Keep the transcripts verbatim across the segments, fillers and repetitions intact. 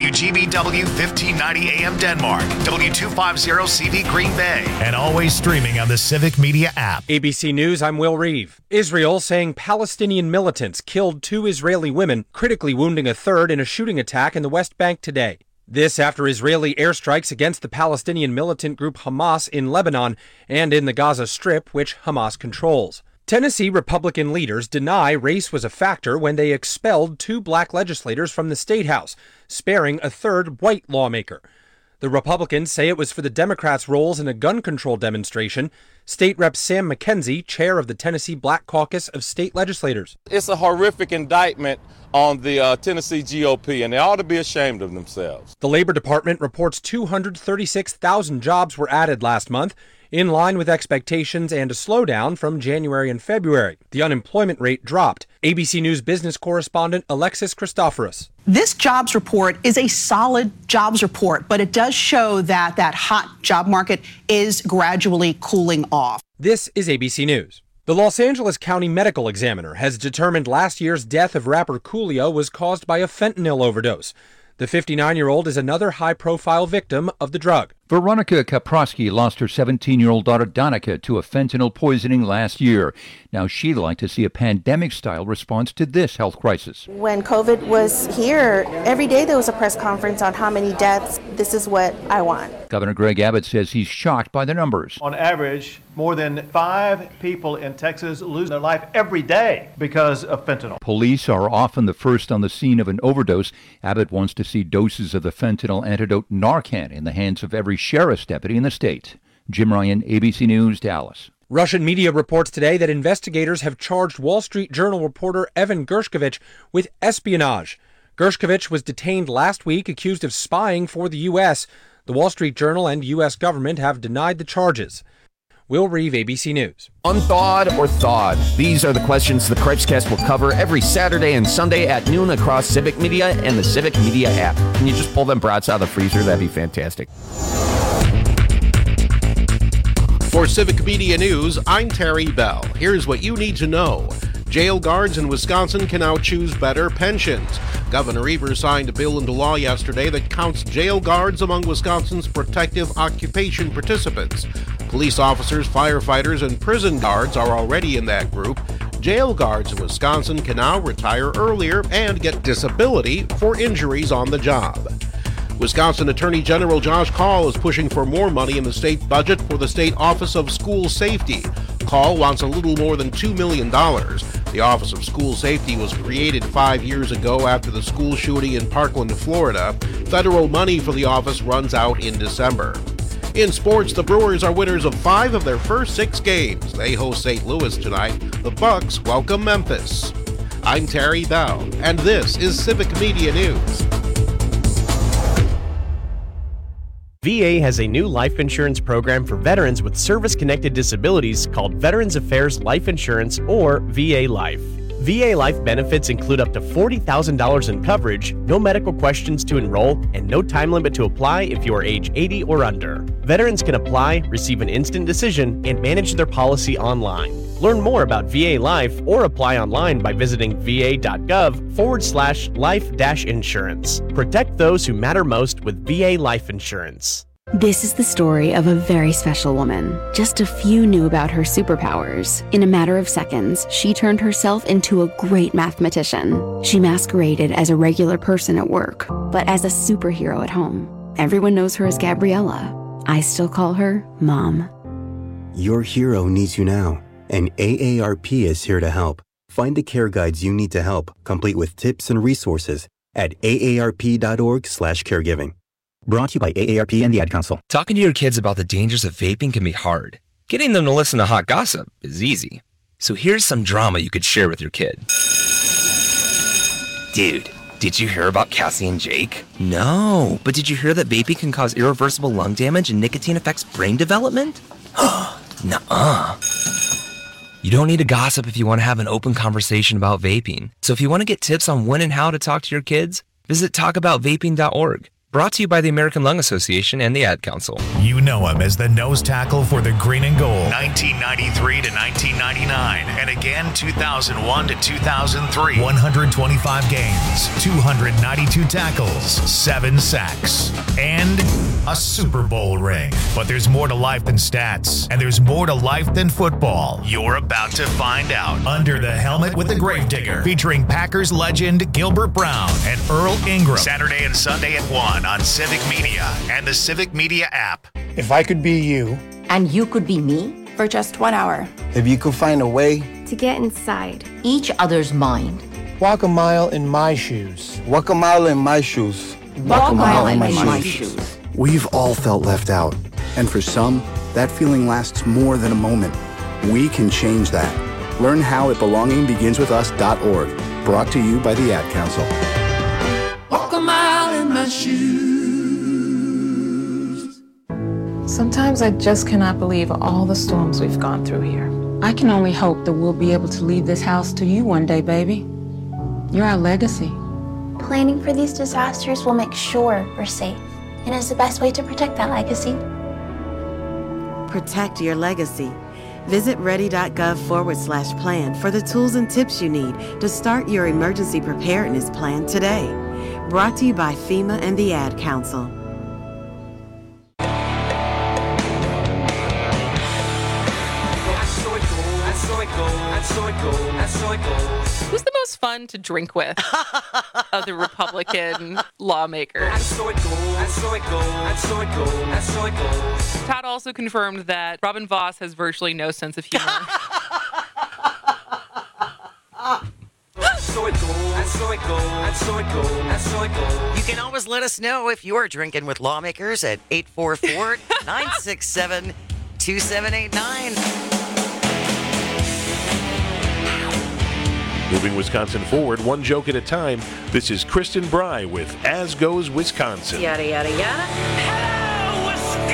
W G B W fifteen ninety A M Denmark, W two fifty C V Green Bay, and always streaming on the Civic Media app. A B C News, I'm Will Reeve. Israel saying Palestinian militants killed two Israeli women, critically wounding a third in a shooting attack in the West Bank today. This after Israeli airstrikes against the Palestinian militant group Hamas in Lebanon and in the Gaza Strip, which Hamas controls. Tennessee Republican leaders deny race was a factor when they expelled two black legislators from the State House, sparing a third white lawmaker. The Republicans say it was for the Democrats' roles in a gun control demonstration. State Rep Sam McKenzie, chair of the Tennessee Black Caucus of State Legislators. It's a horrific indictment on the uh, Tennessee G O P, and they ought to be ashamed of themselves. The Labor Department reports two hundred thirty-six thousand jobs were added last month, in line with expectations and a slowdown from January and February. The unemployment rate dropped. A B C News business correspondent Alexis Christoforous. This jobs report is a solid jobs report, but it does show that that hot job market is gradually cooling off. This is A B C News. The Los Angeles County Medical Examiner has determined last year's death of rapper Coolio was caused by a fentanyl overdose. The fifty-nine-year-old is another high-profile victim of the drug. Veronica Kaprosky lost her seventeen-year-old daughter Danica to a fentanyl poisoning last year. Now she'd like to see a pandemic-style response to this health crisis. When COVID was here, every day there was a press conference on how many deaths. This is what I want. Governor Greg Abbott says he's shocked by the numbers. On average, more than five people in Texas lose their life every day because of fentanyl. Police are often the first on the scene of an overdose. Abbott wants to see doses of the fentanyl antidote Narcan in the hands of every sheriff's deputy in the state. Jim Ryan, A B C News, Dallas. Russian media reports today that investigators have charged Wall Street Journal reporter Evan Gershkovich with espionage. Gershkovich was detained last week accused of spying for the U S. The Wall Street Journal and U S government have denied the charges. Will Reeve, A B C News. Unthawed or thawed? These are the questions the Cripescast will cover every Saturday and Sunday at noon across Civic Media and the Civic Media app. Can you just pull them brats out of the freezer? That'd be fantastic. For Civic Media News, I'm Terry Bell. Here's what you need to know. Jail guards in Wisconsin can now choose better pensions. Governor Evers signed a bill into law yesterday that counts jail guards among Wisconsin's protective occupation participants. Police officers, firefighters, and prison guards are already in that group. Jail guards in Wisconsin can now retire earlier and get disability for injuries on the job. Wisconsin Attorney General Josh Kaul is pushing for more money in the state budget for the State Office of School Safety. Kaul wants a little more than two million dollars. The Office of School Safety was created five years ago after the school shooting in Parkland, Florida. Federal money for the office runs out in December. In sports, the Brewers are winners of five of their first six games. They host Saint Louis tonight. The Bucks welcome Memphis. I'm Terry Bell, and this is Civic Media News. V A has a new life insurance program for veterans with service-connected disabilities called Veterans Affairs Life Insurance, or V A Life. V A Life benefits include up to forty thousand dollars in coverage, no medical questions to enroll, and no time limit to apply if you are age eighty or under. Veterans can apply, receive an instant decision, and manage their policy online. Learn more about V A Life or apply online by visiting va.gov forward slash life dash insurance. Protect those who matter most with V A Life Insurance. This is the story of a very special woman. Just a few knew about her superpowers. In a matter of seconds, she turned herself into a great mathematician. She masqueraded as a regular person at work, but as a superhero at home. Everyone knows her as Gabriella. I still call her Mom. Your hero needs you now, and A A R P is here to help. Find the care guides you need to help, complete with tips and resources at aarp.org slash caregiving. Brought to you by A A R P and the Ad Council. Talking to your kids about the dangers of vaping can be hard. Getting them to listen to hot gossip is easy. So here's some drama you could share with your kid. Dude, did you hear about Cassie and Jake? No, but did you hear that vaping can cause irreversible lung damage and nicotine affects brain development? Nuh-uh. You don't need to gossip if you want to have an open conversation about vaping. So if you want to get tips on when and how to talk to your kids, visit talk about vaping dot org. Brought to you by the American Lung Association and the Ad Council. You know him as the nose tackle for the Green and Gold, nineteen ninety-three to nineteen ninety-nine, and again two thousand one to two thousand three. one hundred twenty-five games, two hundred ninety-two tackles, seven sacks, and a Super Bowl ring. But there's more to life than stats, and there's more to life than football. You're about to find out. Under the Helmet with the Gravedigger, featuring Packers legend Gilbert Brown and Earl Ingram. Saturday and Sunday at one on Civic Media and the Civic Media app. If I could be you. And you could be me for just one hour. If you could find a way to get inside each other's mind. Walk a mile in my shoes. Walk a mile in my shoes. Walk, Walk a mile, mile in, in my, my shoes. shoes. We've all felt left out. And for some, that feeling lasts more than a moment. We can change that. Learn how at belonging begins with us dot org. Brought to you by the Ad Council. Walk a mile in my shoes. Sometimes I just cannot believe all the storms we've gone through here. I can only hope that we'll be able to leave this house to you one day, baby. You're our legacy. Planning for these disasters will make sure we're safe, and is the best way to protect that legacy. Protect your legacy. Visit ready.gov forward slash plan for the tools and tips you need to start your emergency preparedness plan today. Brought to you by FEMA and the Ad Council. Who's the most fun to drink with of the Republican lawmakers? Todd also confirmed that Robin Vos has virtually no sense of humor. You can always let us know if you're drinking with lawmakers at eight four four, nine six seven, two seven eight nine. Moving Wisconsin forward, one joke at a time. This is Kristen Bry with As Goes Wisconsin. Yada, yada, yada. Hello,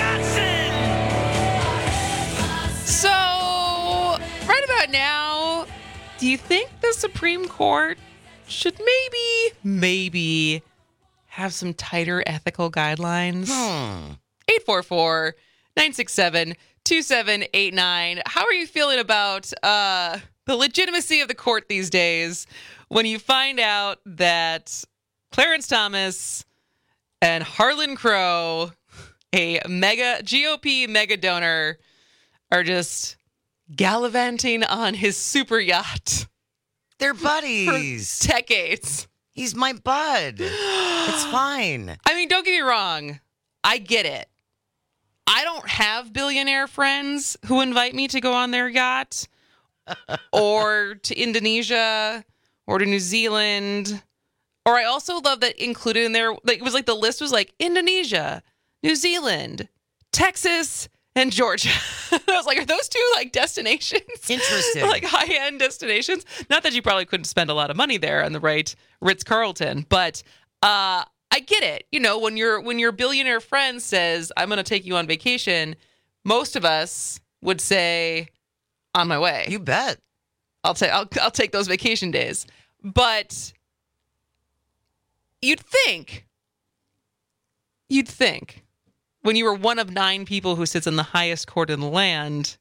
Wisconsin! So, right about now, do you think the Supreme Court should maybe, maybe have some tighter ethical guidelines? Hmm. eight four four, nine six seven, two seven eight nine. How are you feeling about uh, the legitimacy of the court these days when you find out that Clarence Thomas and Harlan Crow, a mega G O P mega donor, are just gallivanting on his super yacht? They're buddies. For decades. He's my bud. It's fine. I mean, don't get me wrong. I get it. I don't have billionaire friends who invite me to go on their yacht or to Indonesia or to New Zealand. Or I also love that included in there, like it was like the list was like Indonesia, New Zealand, Texas, and Georgia. I was like, are those two like destinations? Interesting. Like high-end destinations? Not that you probably couldn't spend a lot of money there on the right Ritz-Carlton, but uh, I get it. You know, when your when your billionaire friend says, I'm going to take you on vacation, most of us would say, on my way. You bet. I'll take I'll I'll take those vacation days. But you'd think, you'd think, when you were one of nine people who sits in the highest court in the land,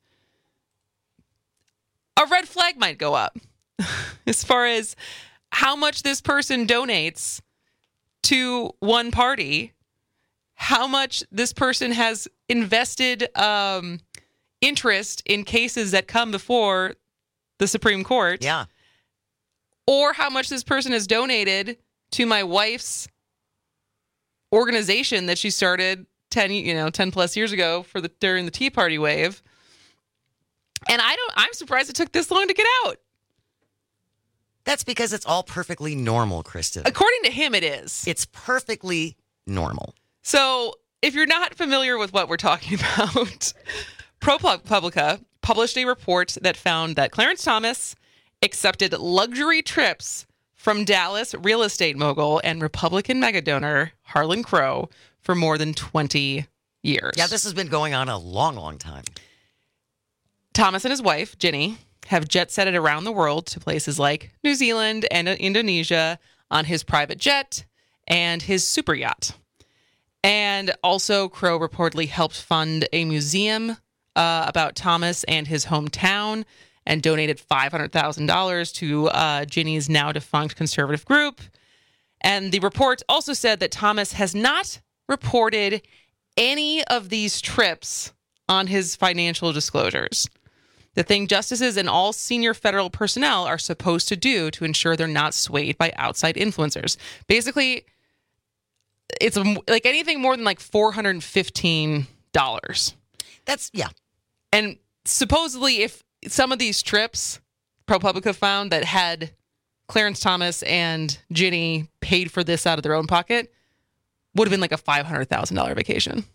a red flag might go up as far as how much this person donates to one party, how much this person has invested um, interest in cases that come before the Supreme Court. Yeah. Or how much this person has donated to my wife's organization that she started ten, you know, ten plus years ago for the during the Tea Party wave. And I don't I'm surprised it took this long to get out. That's because it's all perfectly normal, Kristen. According to him, it is. It's perfectly normal. So if you're not familiar with what we're talking about, ProPublica published a report that found that Clarence Thomas accepted luxury trips from Dallas real estate mogul and Republican megadonor Harlan Crow for more than twenty years. Yeah, this has been going on a long, long time. Thomas and his wife, Ginny, have jet-setted around the world to places like New Zealand and Indonesia on his private jet and his super yacht. And also, Crow reportedly helped fund a museum uh, about Thomas and his hometown and donated five hundred thousand dollars to uh, Ginny's now defunct conservative group. And the report also said that Thomas has not reported any of these trips on his financial disclosures. The thing justices and all senior federal personnel are supposed to do to ensure they're not swayed by outside influencers. Basically, it's like anything more than like four hundred fifteen dollars. That's, yeah. And supposedly, if some of these trips, ProPublica found that had Clarence Thomas and Ginny paid for this out of their own pocket, would have been like a five hundred thousand dollars vacation.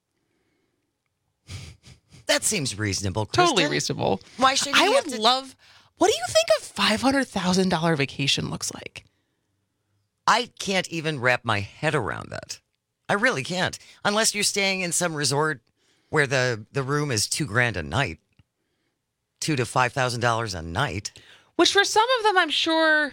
That seems reasonable, Kristen. Totally reasonable. Why should I you would have to... love... What do you think a five hundred thousand dollars vacation looks like? I can't even wrap my head around that. I really can't. Unless you're staying in some resort where the, the room is two grand a night. Two to five thousand dollars a night. Which for some of them, I'm sure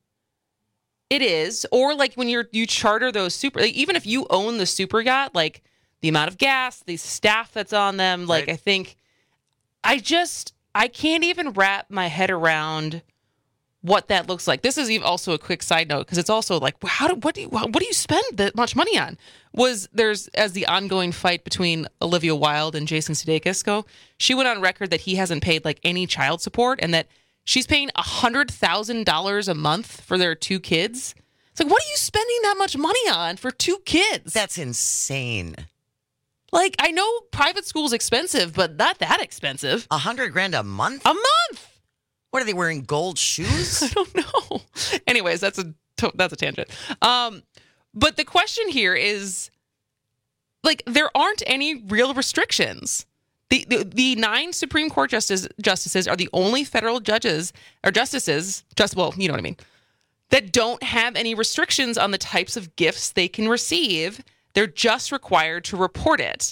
it is. Or like when you're you charter those super, like even if you own the super yacht, like the amount of gas, the staff that's on them, like right. I think, I just, I can't even wrap my head around what that looks like. This is even also a quick side note because it's also like, how do what do you what do you spend that much money on? Was there's as the ongoing fight between Olivia Wilde and Jason Sudeikis go, she went on record that he hasn't paid like any child support and that she's paying a hundred thousand dollars a month for their two kids. It's like, what are you spending that much money on for two kids? That's insane. Like, I know private school's expensive, but not that expensive. A hundred grand a month? A month. What are they wearing? Gold shoes? I don't know. Anyways, that's a that's a tangent. Um, but the question here is, like, there aren't any real restrictions. The, the the nine Supreme Court justice, justices are the only federal judges or justices, just well, you know what I mean, that don't have any restrictions on the types of gifts they can receive. They're just required to report it.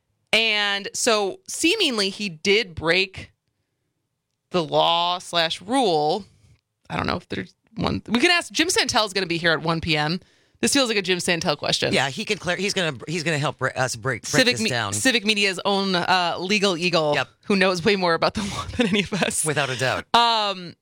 And so seemingly he did break the law slash rule. I don't know if there's one. We can ask. Jim Santel is going to be here at one p.m. This feels like a Jim Santel question. Yeah, he can clear. He's going to he's going to help bre- us break, break Civic this down. Me- Civic Media's own uh, legal eagle, yep. who knows way more about the law than any of us, without a doubt. Um,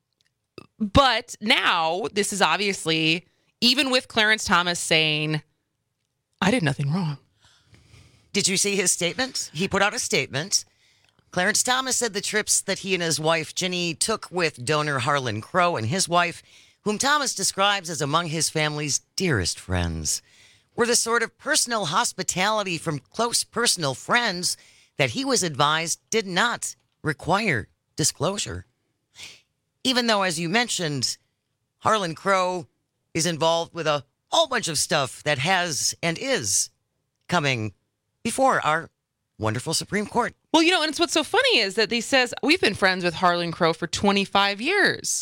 but now this is obviously, even with Clarence Thomas saying, "I did nothing wrong." Did you see his statement? He put out a statement. Clarence Thomas said the trips that he and his wife, Ginny, took with donor Harlan Crow and his wife, whom Thomas describes as among his family's dearest friends, were the sort of personal hospitality from close personal friends that he was advised did not require disclosure. Even though, as you mentioned, Harlan Crow is involved with a whole bunch of stuff that has and is coming before our wonderful Supreme Court. Well, you know, and it's what's so funny is that he says, we've been friends with Harlan Crow for twenty-five years.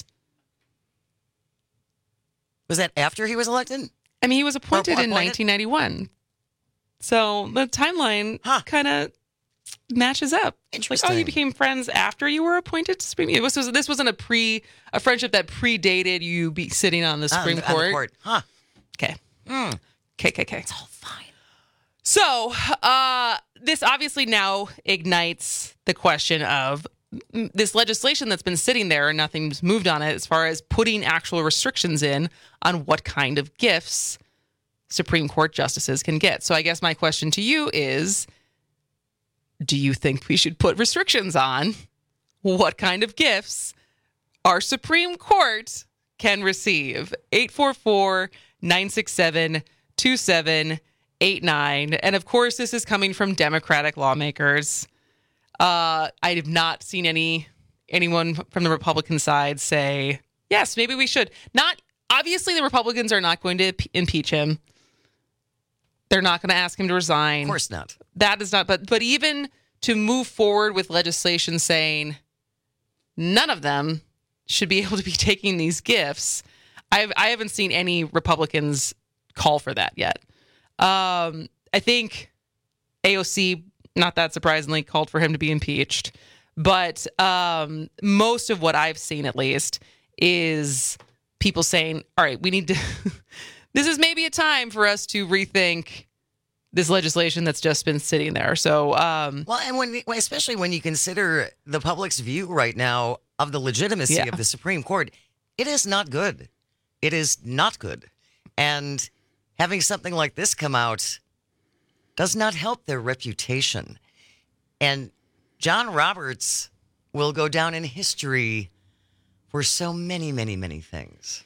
Was that after he was elected? I mean, he was appointed, appointed? in nineteen ninety-one. So the timeline huh. kind of matches up. Interesting. Like, oh, you became friends after you were appointed to Supreme Court. This, was, this wasn't a pre a friendship that predated you be sitting on the Supreme on, Court. On the court. Huh. Okay. Mm. Okay, okay, okay. It's all fine. So, uh, this obviously now ignites the question of this legislation that's been sitting there and nothing's moved on it as far as putting actual restrictions in on what kind of gifts Supreme Court justices can get. So I guess my question to you is, do you think we should put restrictions on what kind of gifts our Supreme Court can receive? eight four four, nine six seven, two seven eight nine. And of course, this is coming from Democratic lawmakers. Uh, I have not seen any anyone from the Republican side say, yes, maybe we should. Not obviously, the Republicans are not going to impeach him. They're not going to ask him to resign. Of course not. That is not. But but even to move forward with legislation saying none of them should be able to be taking these gifts, I've, I haven't seen any Republicans call for that yet. Um, I think A O C, not that surprisingly, called for him to be impeached. But um, most of what I've seen, at least, is people saying, all right, we need to, this is maybe a time for us to rethink this legislation that's just been sitting there. So, um, well, and when especially when you consider the public's view right now of the legitimacy Yeah. of the Supreme Court, it is not good. It is not good. And having something like this come out does not help their reputation. And John Roberts will go down in history for so many, many, many things.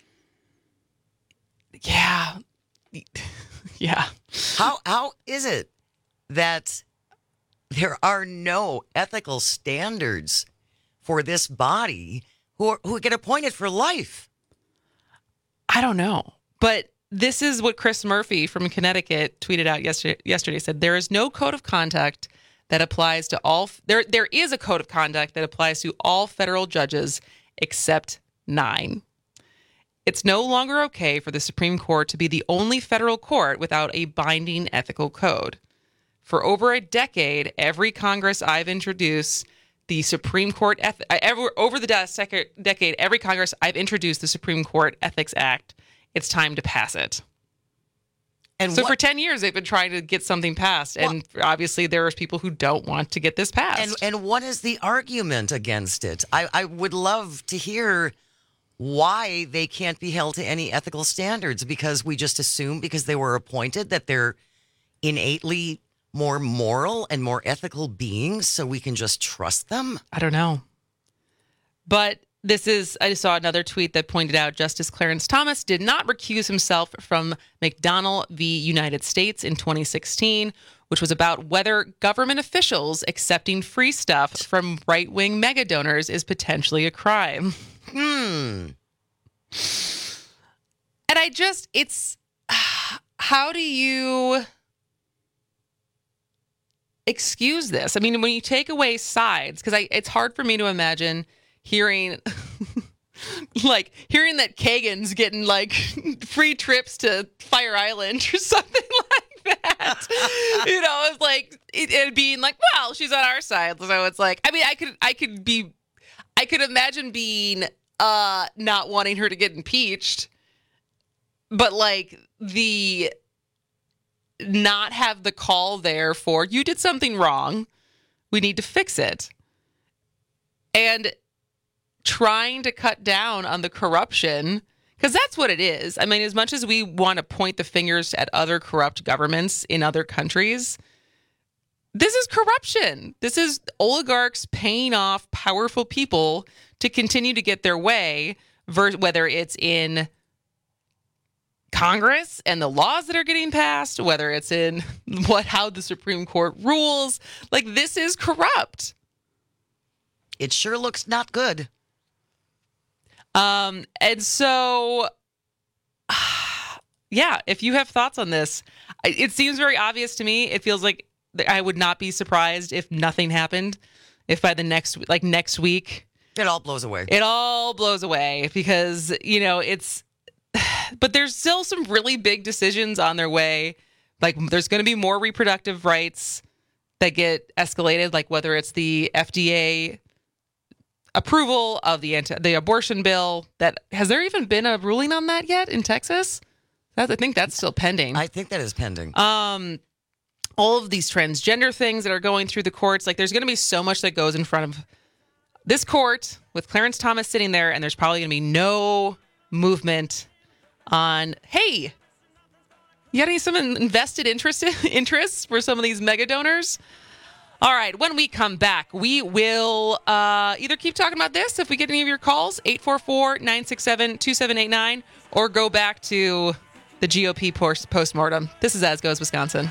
Yeah. Yeah. How how is it that there are no ethical standards for this body who are, who get appointed for life? I don't know. But this is what Chris Murphy from Connecticut tweeted out yesterday. Yesterday said there is no code of conduct that applies to all. There there is a code of conduct that applies to all federal judges except nine. It's no longer okay for the Supreme Court to be the only federal court without a binding ethical code. For over a decade, every Congress I've introduced the Supreme Court, eth- ever, over the de- decade, every Congress I've introduced the Supreme Court Ethics Act. It's time to pass it. And so what, for ten years, they've been trying to get something passed. Well, and obviously there are people who don't want to get this passed. And, and what is the argument against it? I, I would love to hear why they can't be held to any ethical standards, because we just assume because they were appointed that they're innately more moral and more ethical beings, so we can just trust them? I don't know. But this is, I saw another tweet that pointed out Justice Clarence Thomas did not recuse himself from McDonnell v. United States in twenty sixteen, which was about whether government officials accepting free stuff from right-wing mega donors is potentially a crime. Hmm. And I just, it's, how do you excuse this? I mean, when you take away sides, because I, it's hard for me to imagine hearing, like, hearing that Kagan's getting, like, free trips to Fire Island or something like that. You know, it's like, it, it being like, well, she's on our side. So it's like, I mean, I could, I could be, I could imagine being uh, not wanting her to get impeached, but, like, the not have the call there for, you did something wrong, we need to fix it. And trying to cut down on the corruption, because that's what it is. I mean, as much as we want to point the fingers at other corrupt governments in other countries, this is corruption. This is oligarchs paying off powerful people to continue to get their way, whether it's in Congress and the laws that are getting passed, whether it's in what how the Supreme Court rules. Like, this is corrupt. It sure looks not good. Um, and so, yeah, if you have thoughts on this, it seems very obvious to me. It feels like I would not be surprised if nothing happened. If by the next, like next week, it all blows away. It all blows away because, you know, it's, but there's still some really big decisions on their way. Like, there's going to be more reproductive rights that get escalated, like whether it's the F D A approval of the anti- the abortion bill. That has there even been a ruling on that yet in Texas? That, I think that's still pending. I think that is pending. Um, all of these transgender things that are going through the courts, like there's going to be so much that goes in front of this court with Clarence Thomas sitting there, and there's probably going to be no movement on, hey, you got any some invested interest interests for some of these mega donors? All right, when we come back, we will uh, either keep talking about this if we get any of your calls, eight four four, nine six seven, two seven eight nine, or go back to the G O P post- postmortem. This is As Goes Wisconsin.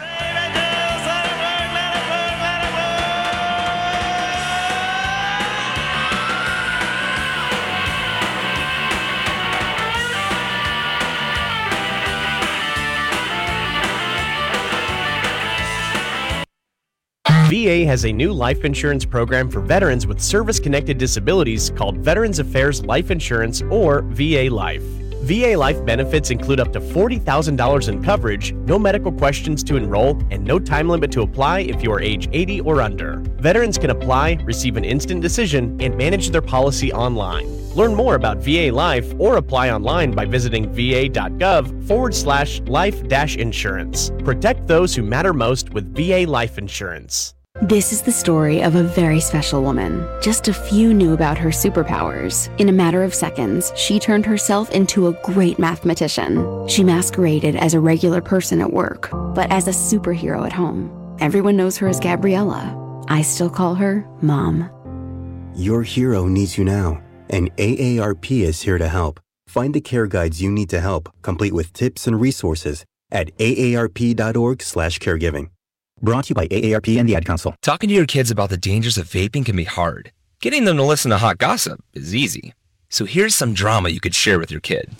V A has a new life insurance program for veterans with service-connected disabilities called Veterans Affairs Life Insurance, or V A Life. V A Life benefits include up to forty thousand dollars in coverage, no medical questions to enroll, and no time limit to apply if you are age eighty or under. Veterans can apply, receive an instant decision, and manage their policy online. Learn more about V A Life or apply online by visiting va.gov forward slash life dash insurance. Protect those who matter most with V A Life Insurance. This is the story of a very special woman. Just a few knew about her superpowers. In a matter of seconds, she turned herself into a great mathematician. She masqueraded as a regular person at work, but as a superhero at home. Everyone knows her as Gabriella. I still call her Mom. Your hero needs you now, and A A R P is here to help. Find the care guides you need to help, complete with tips and resources at aarp.org slash caregiving. Brought to you by A A R P and the Ad Council. Talking to your kids about the dangers of vaping can be hard. Getting them to listen to hot gossip is easy. So here's some drama you could share with your kid.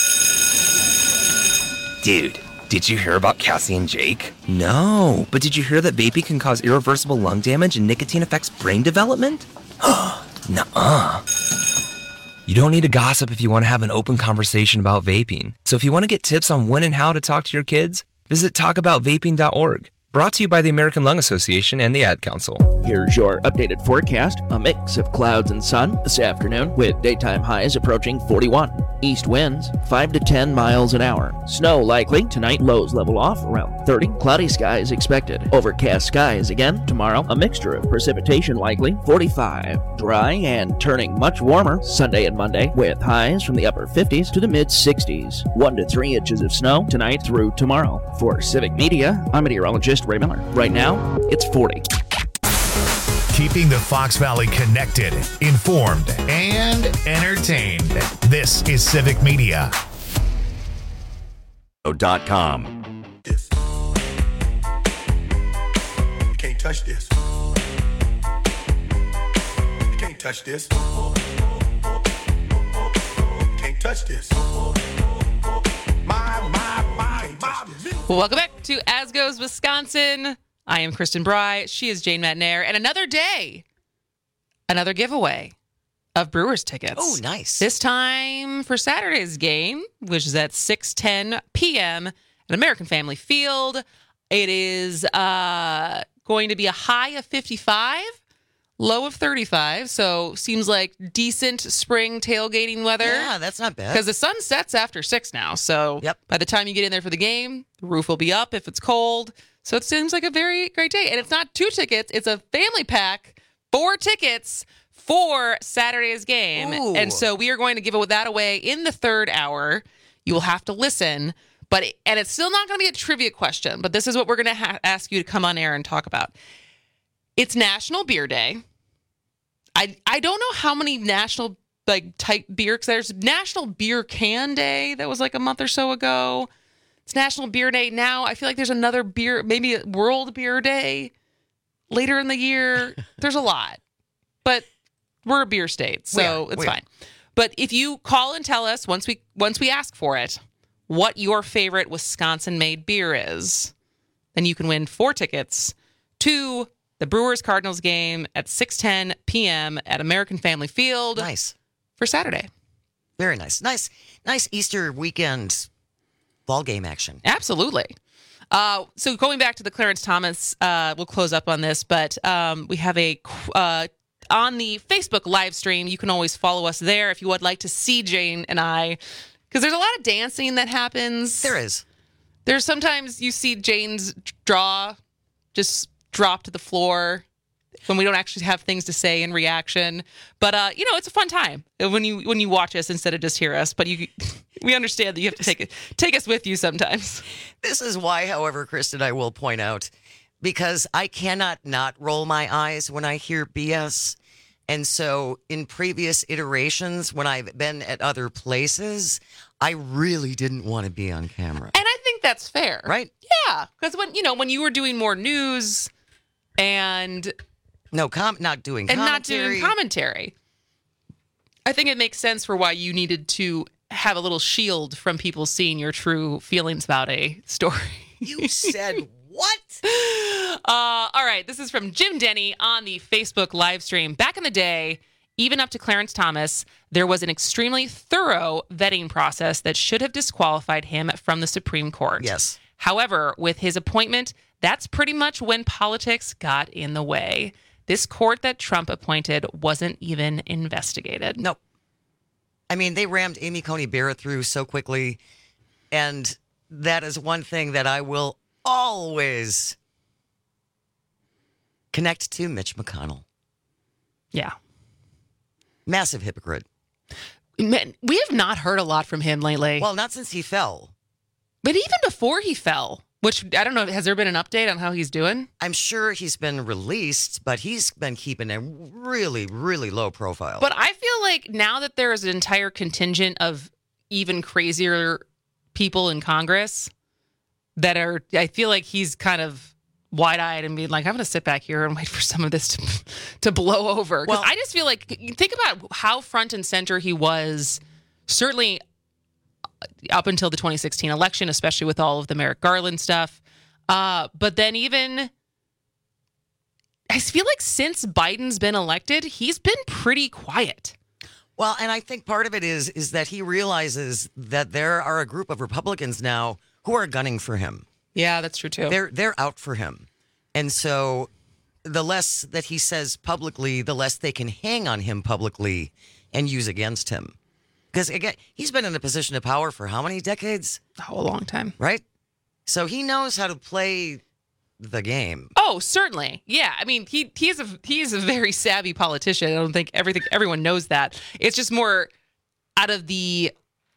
Dude, did you hear about Cassie and Jake? No, but did you hear that vaping can cause irreversible lung damage and nicotine affects brain development? Nuh-uh. You don't need to gossip if you want to have an open conversation about vaping. So if you want to get tips on when and how to talk to your kids, visit talk about vaping dot org. Brought to you by the American Lung Association and the Ad Council. Here's your updated forecast. A mix of clouds and sun this afternoon with daytime highs approaching forty-one. East winds five to ten miles an hour. Snow likely tonight, lows level off around thirty. Cloudy skies expected. Overcast skies again tomorrow. A mixture of precipitation likely forty-five. Dry and turning much warmer Sunday and Monday with highs from the upper fifties to the mid sixties. One to three inches of snow tonight through tomorrow. For Civic Media, I'm meteorologist Ray Miller. Right now, it's forty. Keeping the Fox Valley connected, informed, and entertained. This is Civic Media. Dot com. This. You can't touch this. You can't touch this. You can't touch this. My, my, my, my. Welcome back to As Goes Wisconsin. I am Kristen Bry. She is Jane Matnair. And another day, another giveaway of Brewers tickets. Oh, nice. This time for Saturday's game, which is at six ten p.m. at American Family Field. It is uh, going to be a high of fifty-five, low of thirty-five. So seems like decent spring tailgating weather. Yeah, that's not bad. Because the sun sets after six now. So yep. By the time you get in there for the game, the roof will be up if it's cold. So it seems like a very great day. And it's not two tickets. It's a family pack, four tickets for Saturday's game. Ooh. And so we are going to give that away in the third hour. You will have to listen. But and it's still not going to be a trivia question. But this is what we're going to ha- ask you to come on air and talk about. It's National Beer Day. I I don't know how many national like type beer, because there's National Beer Can Day that was like a month or so ago. It's National Beer Day now. I feel like there's another beer, maybe a World Beer Day later in the year. There's a lot, but we're a beer state, so we it's we fine. But if you call and tell us once we once we ask for it, what your favorite Wisconsin-made beer is, then you can win four tickets to the Brewers Cardinals game at six ten p.m. at American Family Field. Nice. For Saturday. Very nice. Nice, nice Easter weekend ball game action. Absolutely. Uh, so going back to the Clarence Thomas, uh, we'll close up on this, but um, we have a uh, on the Facebook live stream. You can always follow us there if you would like to see Jane and I, because there's a lot of dancing that happens. There is. There's sometimes you see Jane's jaw just drop to the floor when we don't actually have things to say in reaction. But uh, you know, it's a fun time when you when you watch us instead of just hear us. But you, we understand that you have to take it, take us with you sometimes. This is why, however, Kristen, I will point out, because I cannot not roll my eyes when I hear B S. And so in previous iterations, when I've been at other places, I really didn't want to be on camera. And I think that's fair. Right? Yeah. Because when you know, when you were doing more news and no com not doing and commentary. not doing commentary, I think it makes sense for why you needed to have a little shield from people seeing your true feelings about a story. You said what? Uh, all right. This is from Jim Denny on the Facebook live stream. Back in the day, even up to Clarence Thomas, there was an extremely thorough vetting process that should have disqualified him from the Supreme Court. Yes. However, with his appointment, that's pretty much when politics got in the way. This court that Trump appointed wasn't even investigated. Nope. I mean, they rammed Amy Coney Barrett through so quickly. And that is one thing that I will always connect to Mitch McConnell. Yeah. Massive hypocrite. Man, we have not heard a lot from him lately. Well, not since he fell. But even before he fell, which I don't know, has there been an update on how he's doing? I'm sure he's been released, but he's been keeping a really, really low profile. But I feel like now that there is an entire contingent of even crazier people in Congress that are, I feel like he's kind of wide-eyed and being like, I'm going to sit back here and wait for some of this to, to blow over. Because well, I just feel like, think about how front and center he was, certainly up until the twenty sixteen election, especially with all of the Merrick Garland stuff. Uh, but then even, I feel like since Biden's been elected, he's been pretty quiet. Well, and I think part of it is is that he realizes that there are a group of Republicans now who are gunning for him. Yeah, that's true too. They're they're out for him. And so the less that he says publicly, the less they can hang on him publicly and use against him. Because, again, he's been in a position of power for how many decades? Oh, a long time. Right? So he knows how to play the game. Oh, certainly. Yeah. I mean, he he is a he is a very savvy politician. I don't think everything everyone knows that. It's just more out of the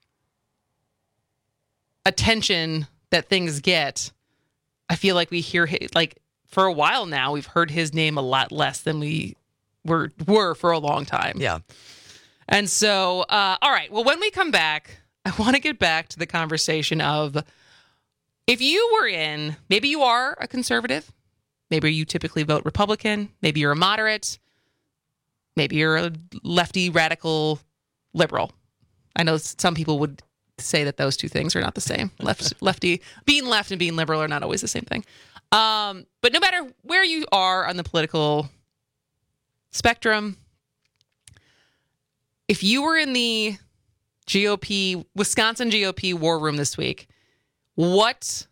attention that things get. I feel like we hear like for a while now we've heard his name a lot less than we were were for a long time. Yeah. And so, uh, all right. Well, when we come back, I want to get back to the conversation of if you were in, maybe you are a conservative, maybe you typically vote Republican, maybe you're a moderate, maybe you're a lefty, radical, liberal. I know some people would say that those two things are not the same. Left, lefty, being left and being liberal are not always the same thing. Um, but no matter where you are on the political spectrum, if you were in the G O P, Wisconsin G O P war room this week, what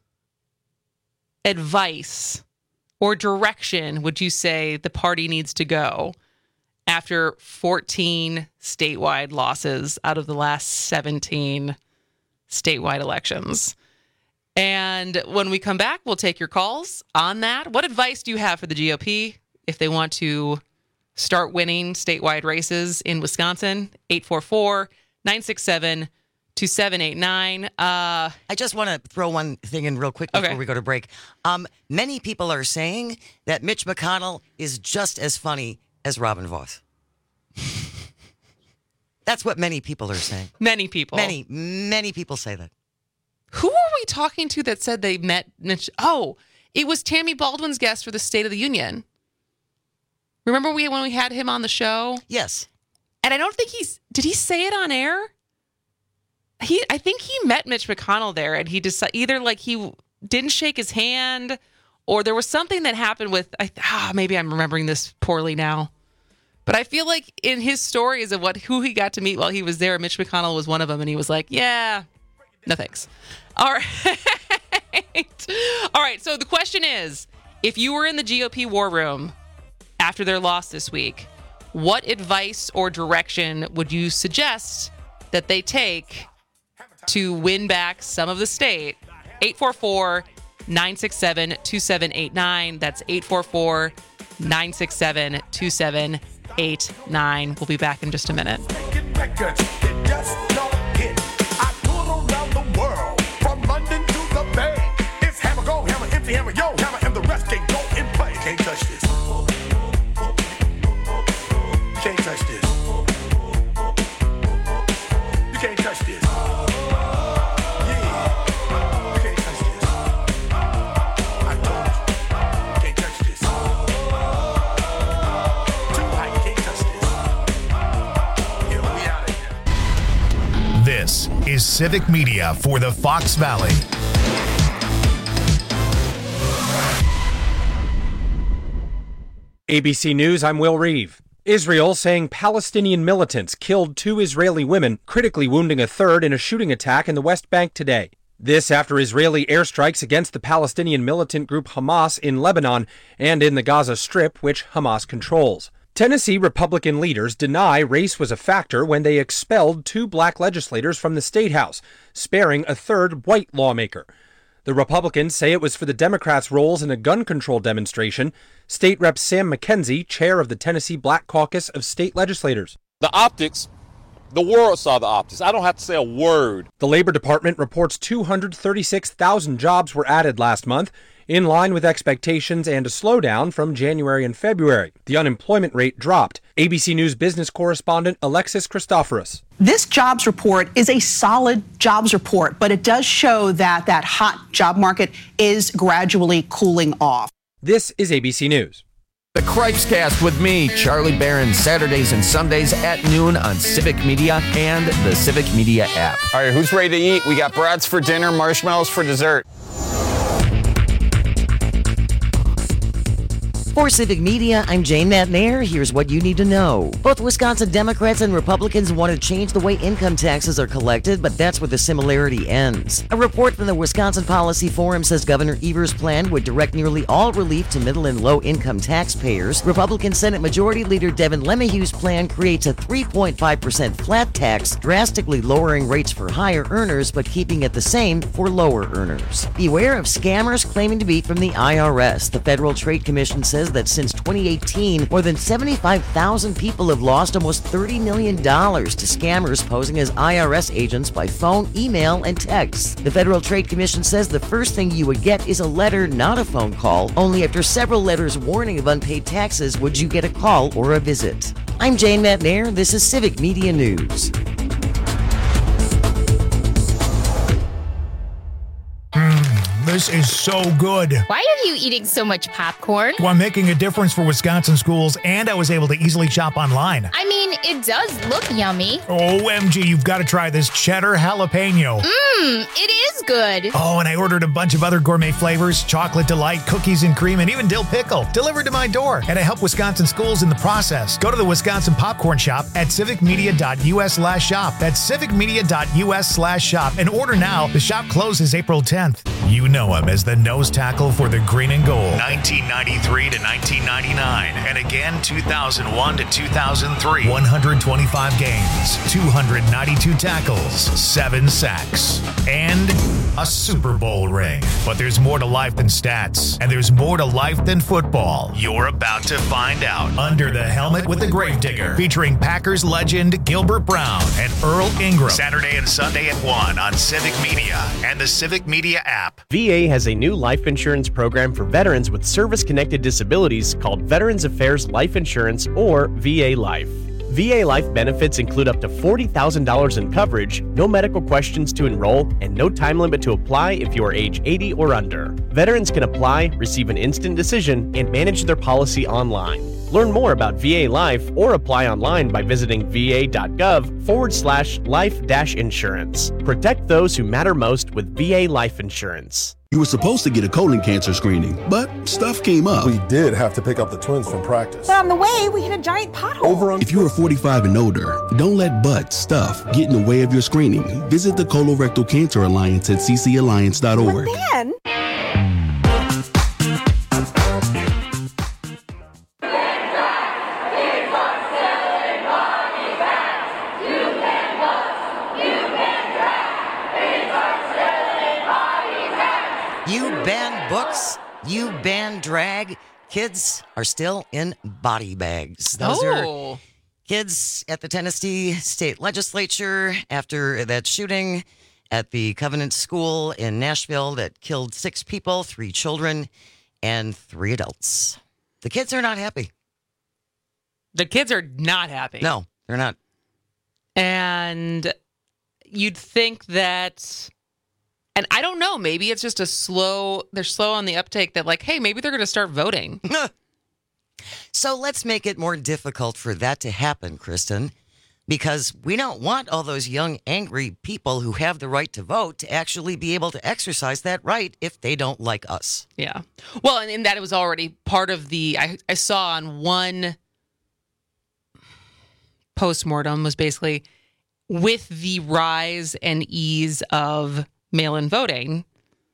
advice or direction would you say the party needs to go after fourteen statewide losses out of the last seventeen statewide elections? And when we come back, we'll take your calls on that. What advice do you have for the G O P if they want to start winning statewide races in Wisconsin? Eight four four, nine six seven, two seven eight nine. Uh, I just want to throw one thing in real quick before okay. we go to break. Um, many people are saying that Mitch McConnell is just as funny as Robin Voss. That's what many people are saying. Many people. Many, many people say that. Who are we talking to that said they met Mitch? Oh, it was Tammy Baldwin's guest for the State of the Union. Remember we when we had him on the show? Yes. And I don't think he's, did he say it on air? He, I think he met Mitch McConnell there and he decided either like he didn't shake his hand or there was something that happened with, I, ah, maybe I'm remembering this poorly now. But I feel like in his stories of what who he got to meet while he was there, Mitch McConnell was one of them and he was like, yeah, no thanks. All right. All right. So the question is, if you were in the G O P war room after their loss this week, what advice or direction would you suggest that they take to win back some of the state? eight four four, nine six seven, two seven eight nine. That's eight four four, nine six seven, two seven eight nine. We'll be back in just a minute. Hammer, yo, hammer, and the rest can't go in play. Can't touch this. You can't touch this. You can't touch this. Yeah. You can't touch this. I told you. You can't touch this. Too high, you can't touch this. Yeah, we out of here. This is Civic Media for the Fox Valley. A B C News, I'm Will Reeve. Israel saying Palestinian militants killed two Israeli women, critically wounding a third in a shooting attack in the West Bank today. This after Israeli airstrikes against the Palestinian militant group Hamas in Lebanon and in the Gaza Strip, which Hamas controls. Tennessee Republican leaders deny race was a factor when they expelled two black legislators from the State House, sparing a third white lawmaker. The Republicans say it was for the Democrats' roles in a gun control demonstration. State Rep Sam McKenzie, chair of the Tennessee Black Caucus of State Legislators. The optics, the world saw the optics. I don't have to say a word. The Labor Department reports two hundred thirty-six thousand jobs were added last month, in line with expectations and a slowdown from January and February. The unemployment rate dropped. A B C News business correspondent Alexis Christoforous. This jobs report is a solid jobs report, but it does show that that hot job market is gradually cooling off. This is A B C News. The Cripescast with me, Charlie Barron, Saturdays and Sundays at noon on Civic Media and the Civic Media app. All right, who's ready to eat? We got brats for dinner, marshmallows for dessert. For Civic Media, I'm Jane McNair. Here's what you need to know. Both Wisconsin Democrats and Republicans want to change the way income taxes are collected, but that's where the similarity ends. A report from the Wisconsin Policy Forum says Governor Evers' plan would direct nearly all relief to middle and low-income taxpayers. Republican Senate Majority Leader Devin LeMahieu's plan creates a three point five percent flat tax, drastically lowering rates for higher earners, but keeping it the same for lower earners. Beware of scammers claiming to be from the I R S. The Federal Trade Commission says that since twenty eighteen, more than seventy-five thousand people have lost almost thirty million dollars to scammers posing as I R S agents by phone, email, and text. The Federal Trade Commission says the first thing you would get is a letter, not a phone call. Only after several letters warning of unpaid taxes would you get a call or a visit. I'm Jane McNair. This is Civic Media News. This is so good. Why are you eating so much popcorn? Well, I'm making a difference for Wisconsin schools, and I was able to easily shop online. I mean, it does look yummy. O M G, you've got to try this cheddar jalapeno. Mmm, it is good. Oh, and I ordered a bunch of other gourmet flavors, chocolate delight, cookies and cream, and even dill pickle, delivered to my door. And I help Wisconsin schools in the process. Go to the Wisconsin Popcorn Shop at civicmedia.us slash shop. That's civicmedia.us slash shop. And order now. The shop closes April tenth. You know him as the nose tackle for the Green and Gold. nineteen ninety-three to nineteen ninety-nine, and again two thousand one to two thousand three. one hundred twenty-five games, two hundred ninety-two tackles, seven sacks, and a Super Bowl ring. But there's more to life than stats, and there's more to life than football. You're about to find out. Under the Helmet with the Gravedigger, featuring Packers legend Gilbert Brown and Earl Ingram. Saturday and Sunday at one on Civic Media and the Civic Media app. V A has a new life insurance program for veterans with service-connected disabilities called Veterans Affairs Life Insurance, or V A Life. V A Life benefits include up to forty thousand dollars in coverage, no medical questions to enroll, and no time limit to apply if you are age eighty or under. Veterans can apply, receive an instant decision, and manage their policy online. Learn more about V A Life or apply online by visiting va.gov forward slash life dash insurance. Protect those who matter most with V A Life Insurance. You were supposed to get a colon cancer screening, but stuff came up. We did have to pick up the twins from practice. But on the way, we hit a giant pothole. Over on- if you are forty-five and older, don't let butt stuff get in the way of your screening. Visit the Colorectal Cancer Alliance at c c alliance dot org. But then... You ban books, you ban drag. Kids are still in body bags. Those oh. are kids at the Tennessee State Legislature after that shooting at the Covenant School in Nashville that killed six people, three children, and three adults. The kids are not happy. The kids are not happy. No, they're not. And you'd think that... And I don't know, maybe it's just a slow, they're slow on the uptake that like, hey, maybe they're going to start voting. So let's make it more difficult for that to happen, Kristen, because we don't want all those young, angry people who have the right to vote to actually be able to exercise that right if they don't like us. Yeah. Well, and in that it was already part of the, I, I saw on one postmortem was basically with the rise and ease of mail-in voting,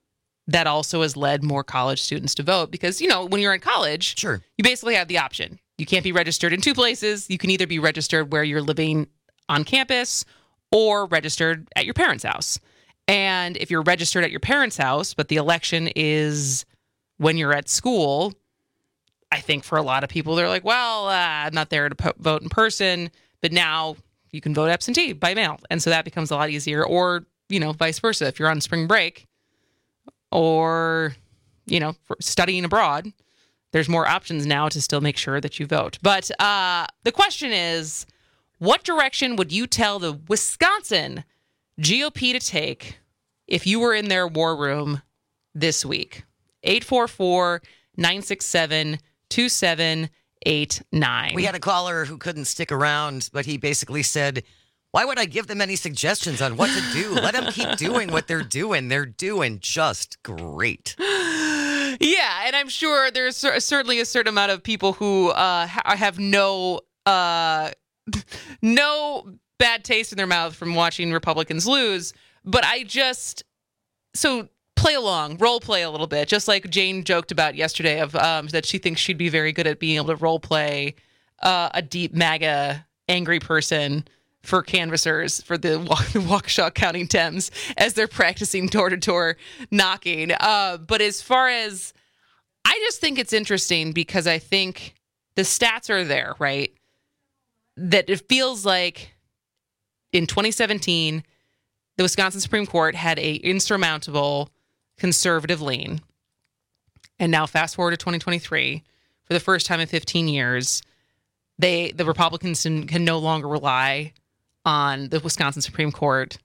that also has led more college students to vote because, you know, when you're in college, sure, you basically have the option. you can't be registered in two places. You can either be registered where you're living on campus or registered at your parents' house. And if you're registered at your parents' house, but the election is when you're at school, I think for a lot of people, they're like, well, uh, I'm not there to po- vote in person, but now you can vote absentee by mail. And so that becomes a lot easier. Or, you know, vice versa. If you're on spring break or, you know, for studying abroad, there's more options now to still make sure that you vote. But uh, the question is, what direction would you tell the Wisconsin G O P to take if you were in their war room this week? eight four four, nine six seven, two seven eight nine. We had a caller who couldn't stick around, but he basically said, why would I give them any suggestions on what to do? Let them keep doing what they're doing. They're doing just great. Yeah, and I'm sure there's certainly a certain amount of people who uh, ha- have no uh, no bad taste in their mouth from watching Republicans lose. But I just so play along, role play a little bit, just like Jane joked about yesterday of um, that she thinks she'd be very good at being able to role play uh, a deep MAGA angry person for canvassers for the, the Waukesha County Dems as they're practicing door-to-door knocking. Uh, but as far as, I just think it's interesting because I think the stats are there, right? That it feels like in twenty seventeen, the Wisconsin Supreme Court had a insurmountable conservative lean. And now fast forward to twenty twenty-three, for the first time in fifteen years, they the Republicans can, can no longer rely on the Wisconsin Supreme Court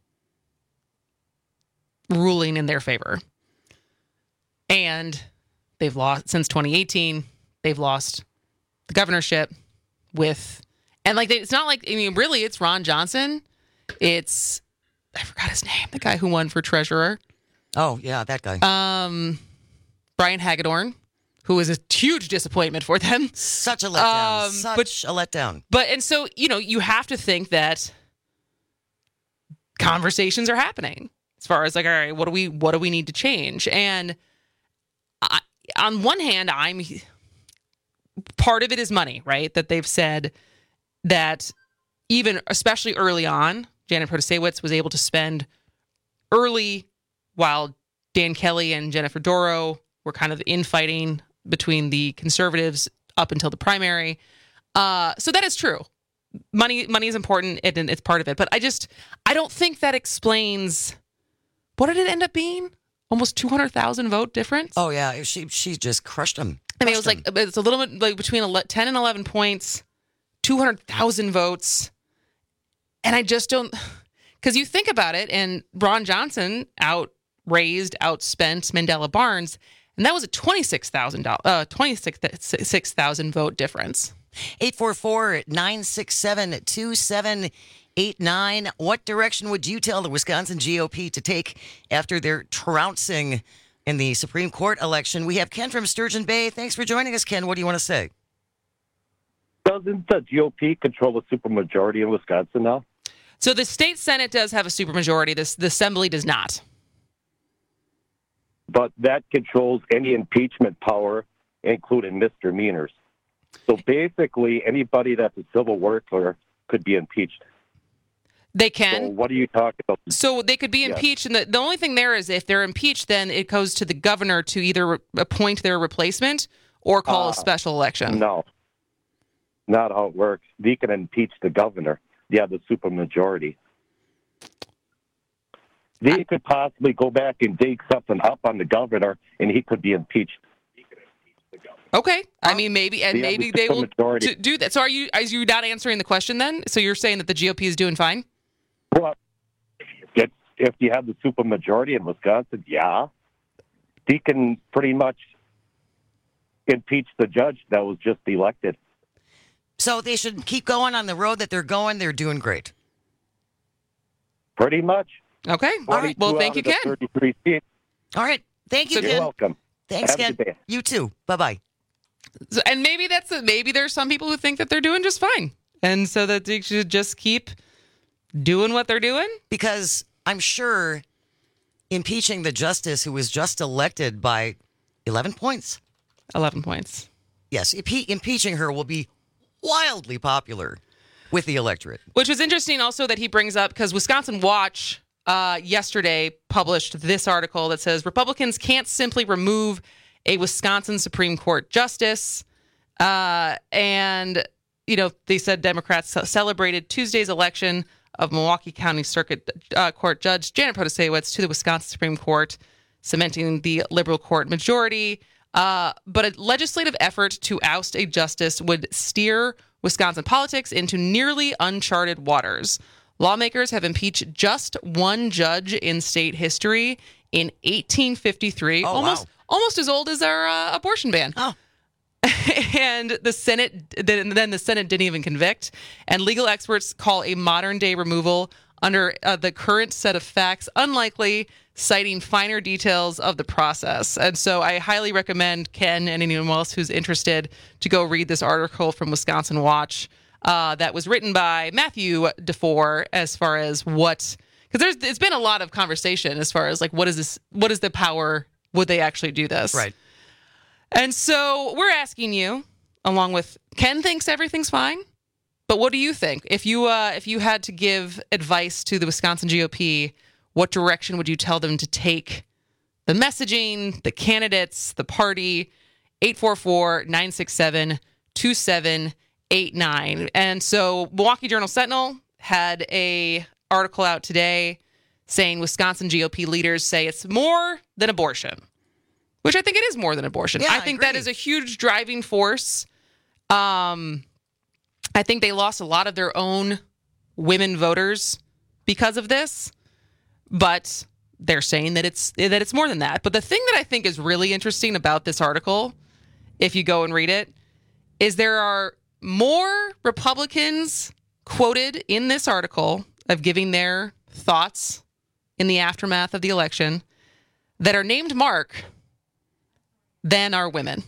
ruling in their favor. And they've lost, since twenty eighteen, they've lost the governorship with, and like, they, it's not like, I mean, really, it's Ron Johnson. It's, I forgot his name, the guy who won for treasurer. Oh, yeah, that guy. Um, Brian Hagedorn, who is a huge disappointment for them. Such a letdown. Um, Such but, a letdown. But, and so, you know, you have to think that conversations are happening as far as like, all right, what do we, what do we need to change? And I, on one hand, I'm, part of it is money, right? That they've said that even, especially early on, Janet Protasiewicz was able to spend early while Dan Kelly and Jennifer Doro were kind of infighting between the conservatives up until the primary. Uh, so that is true. Money, money is important, and it's part of it. But I just, I don't think that explains, what did it end up being? Almost two hundred thousand vote difference? Oh, yeah. She she just crushed them. I mean, it was like, it's a little bit like between ten and eleven points, two hundred thousand votes. And I just don't, because you think about it, and Ron Johnson outraised, outspent Mandela Barnes, and that was a twenty-six thousand uh, twenty-six thousand vote difference. eight four four, nine six seven, two seven eight nine. What direction would you tell the Wisconsin G O P to take after their trouncing in the Supreme Court election? We have Ken from Sturgeon Bay. Thanks for joining us, Ken. What do you want to say? Doesn't the G O P control a supermajority in Wisconsin now? So the state Senate does have a supermajority. This the Assembly does not. But that controls any impeachment power, including misdemeanors. So basically, anybody that's a civil worker could be impeached. They can. So what are you talking about? So they could be impeached, yes. And the, the only thing there is if they're impeached, then it goes to the governor to either re- appoint their replacement or call uh, a special election. No, not how it works. They can impeach the governor. Yeah, the supermajority. They could possibly go back and dig something up on the governor, and he could be impeached. Okay, I mean maybe, and maybe they will t- do that. So are you? Are you not answering the question then? So you're saying that the G O P is doing fine? Well, if, if you have the supermajority in Wisconsin, yeah, he can pretty much impeach the judge that was just elected. So they should keep going on the road that they're going. They're doing great. Pretty much. Okay. All right. Well, thank you, Ken. thirty-three seats. All right. Thank you, You're Ken. welcome. Thanks, Have Ken. You too. Bye-bye. So, and maybe that's a, maybe there's some people who think that they're doing just fine, and so that they should just keep doing what they're doing. Because I'm sure impeaching the justice who was just elected by eleven points. eleven points. Yes, impe- impeaching her will be wildly popular with the electorate. Which was interesting also that he brings up because Wisconsin Watch uh, yesterday published this article that says Republicans can't simply remove a Wisconsin Supreme Court justice. Uh, and, you know, they said Democrats celebrated Tuesday's election of Milwaukee County Circuit uh, Court Judge Janet Protasiewicz to the Wisconsin Supreme Court, cementing the liberal court majority. Uh, but a legislative effort to oust a justice would steer Wisconsin politics into nearly uncharted waters. Lawmakers have impeached just one judge in state history in eighteen fifty-three, Oh, almost wow. almost as old as our uh, abortion ban. Oh. And the Senate, then the Senate didn't even convict. And legal experts call a modern day removal under uh, the current set of facts unlikely, citing finer details of the process. And so I highly recommend Ken and anyone else who's interested to go read this article from Wisconsin Watch uh, that was written by Matthew DeFore as far as what, because there's it's been a lot of conversation as far as like what is this, what is the power, would they actually do this? Right. And so we're asking you, along with Ken thinks everything's fine, but what do you think? If you uh, if you had to give advice to the Wisconsin G O P, what direction would you tell them to take the messaging, the candidates, the party? eight four four, nine six seven, two seven eight nine. And so Milwaukee Journal Sentinel had a article out today saying Wisconsin G O P leaders say it's more than abortion. Which I think it is more than abortion. Yeah, I think I that is a huge driving force. Um, I think they lost a lot of their own women voters because of this, but they're saying that it's that it's more than that. But the thing that I think is really interesting about this article, if you go and read it, is there are more Republicans quoted in this article of giving their thoughts in the aftermath of the election that are named Mark than are women.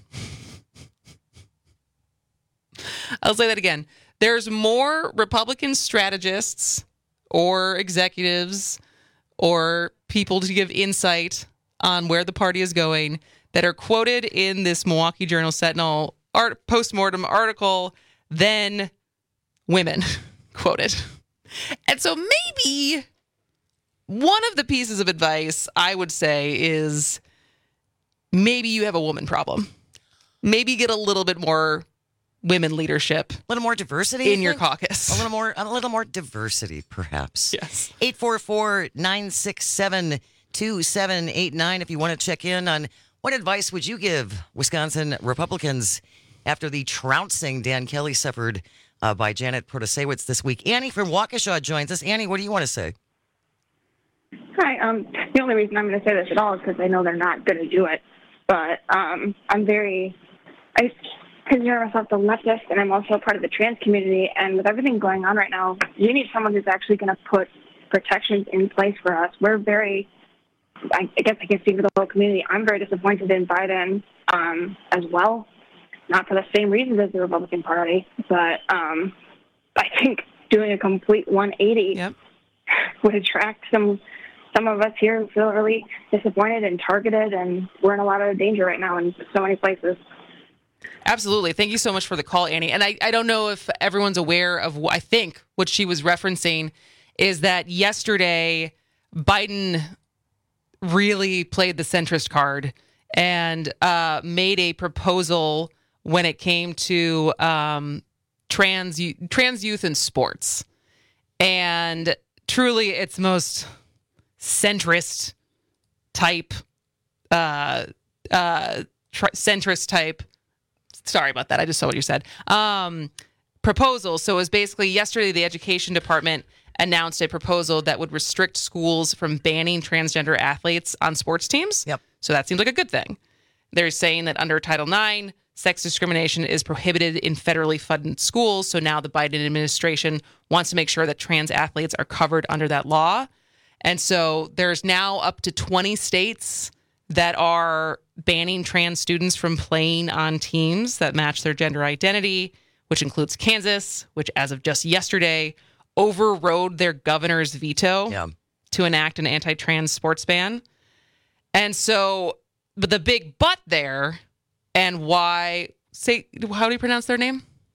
I'll say that again. There's more Republican strategists or executives or people to give insight on where the party is going that are quoted in this Milwaukee Journal Sentinel art, postmortem article than women quoted. And so maybe one of the pieces of advice I would say is maybe you have a woman problem. Maybe get a little bit more women leadership. A little more diversity in you your think? caucus. A little more a little more diversity, perhaps. Yes. eight four four, nine six seven, two seven eight nine if you want to check in on what advice would you give Wisconsin Republicans after the trouncing Dan Kelly suffered uh, by Janet Protasiewicz this week. Annie from Waukesha joins us. Annie, what do you want to say? Hi. Um, the only reason I'm going to say this at all is because I know they're not going to do it. But um, I'm very, I consider myself the leftist, and I'm also part of the trans community. And with everything going on right now, you need someone who's actually going to put protections in place for us. We're very, I, I guess I can speak for the whole community. I'm very disappointed in Biden um, as well, not for the same reasons as the Republican Party, but um, I think doing a complete one eighty yep. would attract some. Some of us here feel really disappointed and targeted, and we're in a lot of danger right now in so many places. Absolutely. Thank you so much for the call, Annie. And I, I don't know if everyone's aware of what I think what she was referencing is that yesterday Biden really played the centrist card and uh, made a proposal when it came to um, trans trans youth in sports. And truly it's most centrist type, uh, uh, tr- centrist type. Sorry about that. I just saw what you said. Um, proposal. So it was basically yesterday, the education department announced a proposal that would restrict schools from banning transgender athletes on sports teams. Yep. So that seems like a good thing. They're saying that under Title nine, sex discrimination is prohibited in federally funded schools. So now the Biden administration wants to make sure that trans athletes are covered under that law. And so there's now up to twenty states that are banning trans students from playing on teams that match their gender identity, which includes Kansas, which as of just yesterday overrode their governor's veto yeah. to enact an anti-trans sports ban. And so, but the big but there, and why, say, how do you pronounce their name?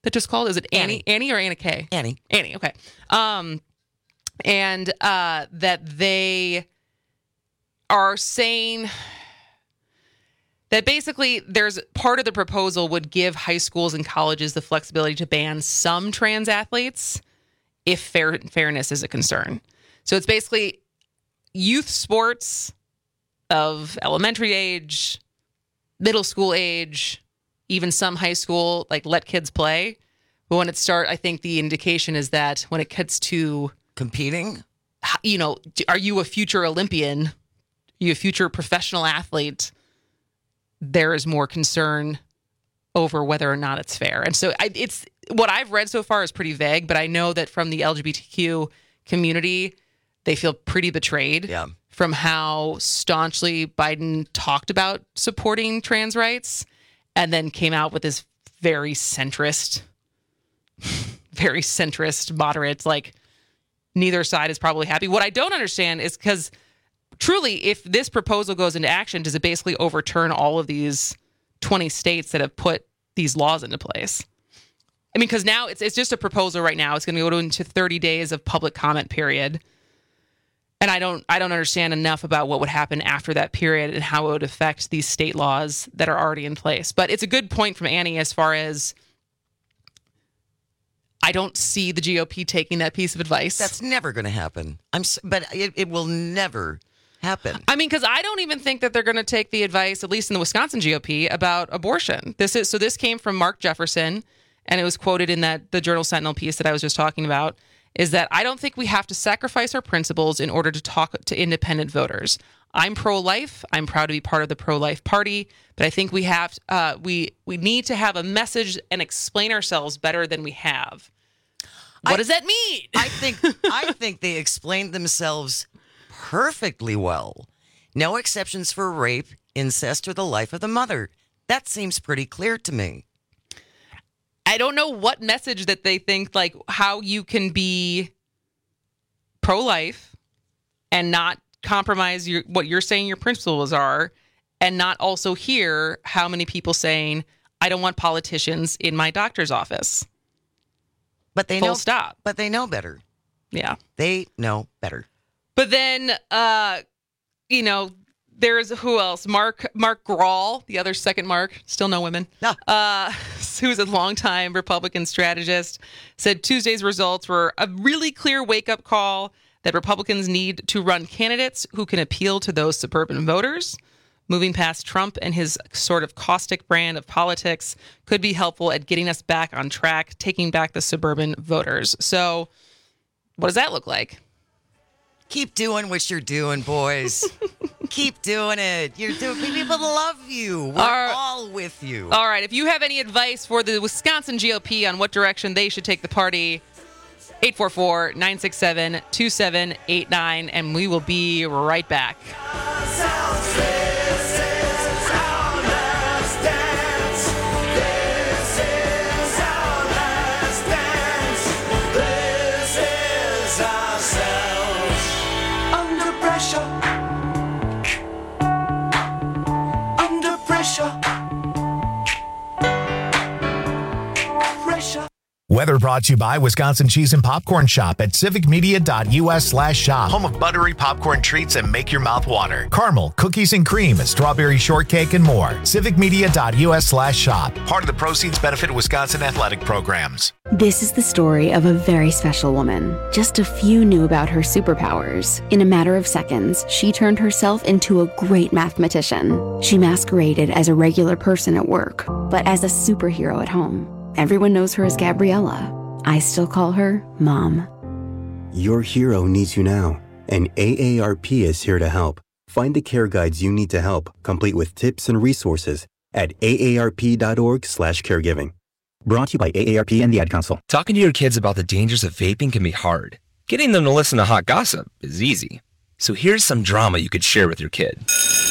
that just called? Is it Annie? Annie, Annie or Anna Kay? Annie. Annie, okay. Um, and uh, that they are saying that basically there's part of the proposal would give high schools and colleges the flexibility to ban some trans athletes if fair, fairness is a concern. So it's basically youth sports of elementary age, middle school age, even some high school, like let kids play. But when it start, I think the indication is that when it gets to competing, you know, are you a future Olympian? Are you a future professional athlete? There is more concern over whether or not it's fair. And so I, it's what I've read so far is pretty vague, but I know that from the L G B T Q community, they feel pretty betrayed yeah. from how staunchly Biden talked about supporting trans rights and then came out with this very centrist, very centrist, moderate, like neither side is probably happy. What I don't understand is because truly, if this proposal goes into action, does it basically overturn all of these twenty states that have put these laws into place? I mean, because now it's it's just a proposal right now. It's going to go into thirty days of public comment period. And I don't I don't understand enough about what would happen after that period and how it would affect these state laws that are already in place. But it's a good point from Annie as far as I don't see the G O P taking that piece of advice. That's never going to happen. I'm, but it, it will never happen. I mean, because I don't even think that they're going to take the advice, at least in the Wisconsin G O P, about abortion. This is so. This came from Mark Jefferson, and it was quoted in that the Journal Sentinel piece that I was just talking about. Is that I don't think we have to sacrifice our principles in order to talk to independent voters. I'm pro-life. I'm proud to be part of the pro-life party, but I think we have uh, we we need to have a message and explain ourselves better than we have. What I, does that mean? I think I think they explained themselves perfectly well. No exceptions for rape, incest, or the life of the mother. That seems pretty clear to me. I don't know what message that they think, like how you can be pro-life and not compromise your what you're saying your principles are, and not also hear how many people saying, I don't want politicians in my doctor's office. But they Full know stop. But they know better. Yeah. They know better. But then, uh, you know, there's who else? Mark Mark Grahl, the other second Mark, still no women, no. uh, who's a longtime Republican strategist, said Tuesday's results were a really clear wake-up call that Republicans need to run candidates who can appeal to those suburban voters. Moving past Trump and his sort of caustic brand of politics could be helpful at getting us back on track, taking back the suburban voters. So what does that look like? Keep doing what you're doing, boys. Keep doing it. You're doing. People love you. We're Our, all with you. All right. If you have any advice for the Wisconsin G O P on what direction they should take the party, eight four four, nine six seven, two seven eight nine, and we will be right back. Weather brought to you by Wisconsin Cheese and Popcorn Shop at civicmedia.us slash shop. Home of buttery popcorn treats that make your mouth water. Caramel, cookies and cream, strawberry shortcake, and more. civicmedia.us slash shop. Part of the proceeds benefit Wisconsin athletic programs. This is the story of a very special woman. Just a few knew about her superpowers. In a matter of seconds, she turned herself into a great mathematician. She masqueraded as a regular person at work, but as a superhero at home. Everyone knows her as Gabriella. I still call her Mom. Your hero needs you now, and A A R P is here to help. Find the care guides you need to help, complete with tips and resources at aarp.org slash caregiving. Brought to you by A A R P and the Ad Council. Talking to your kids about the dangers of vaping can be hard. Getting them to listen to hot gossip is easy. So here's some drama you could share with your kid.